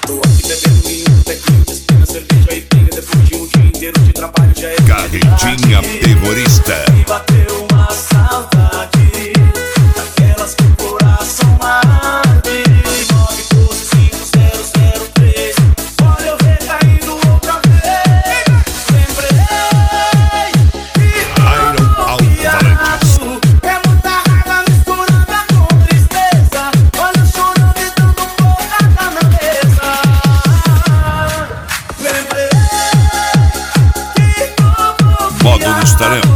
Tô aqui bebendo em um tequinho, despendo cerveja e pinga. Depois de um dia inteiro de trabalho já é Carretinha terrorista. e bateu uma saudade daquelas que o coração arde. 9125003. Olha eu recaindo outra vez. Lembrei Iron Alto-Falantes. é muita raiva misturada com tristeza. Olha eu chorando e dando porrada na mesa. Lembrei que como Modo no Instagram.